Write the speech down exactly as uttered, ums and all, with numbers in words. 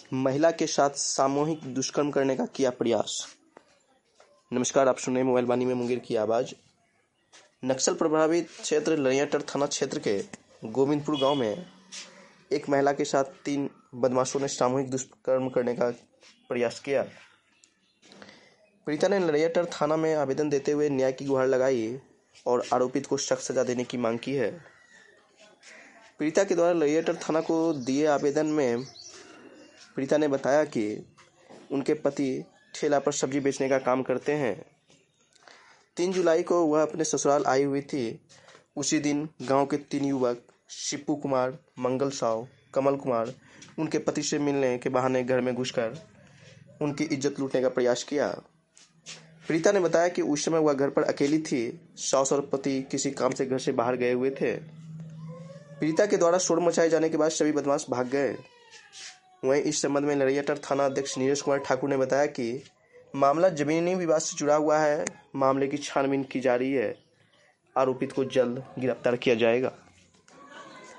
महिला के साथ सामूहिक दुष्कर्म करने का किया प्रयास। नमस्कार, आप सुन रहे हैं मोबाइल वाणी में मुंगेर की आवाज़। नक्सल प्रभावित क्षेत्र लरियाटर थाना क्षेत्र के गोविंदपुर गांव में एक महिला के साथ तीन बदमाशों ने सामूहिक दुष्कर्म करने का प्रयास किया। पीड़िता ने लरियाटर थाना में आवेदन देते हुए न्याय की गुहार लगाई और आरोपित को सख्त सजा देने की मांग की है। पीड़िता के द्वारा लरियाटर थाना को दिए आवेदन में पीड़िता ने बताया कि उनके पति ठेला पर सब्जी बेचने का काम करते हैं। तीन जुलाई को वह अपने ससुराल आई हुई थी। उसी दिन गांव के तीन युवक शिप्पू कुमार, मंगल साव, कमल कुमार उनके पति से मिलने के बहाने घर में घुसकर उनकी इज्जत लूटने का प्रयास किया। पीड़िता ने बताया कि उस समय वह घर पर अकेली थी। सास और पति किसी काम से घर से बाहर गए हुए थे। पीड़िता के द्वारा शोर मचाए जाने के बाद सभी बदमाश भाग गए। वहीं इस संबंध में लरियाटर थाना अध्यक्ष नीरज कुमार ठाकुर ने बताया कि मामला जमीनी विवाद से जुड़ा हुआ है। मामले की छानबीन की जा रही है। आरोपित को जल्द गिरफ्तार किया जाएगा।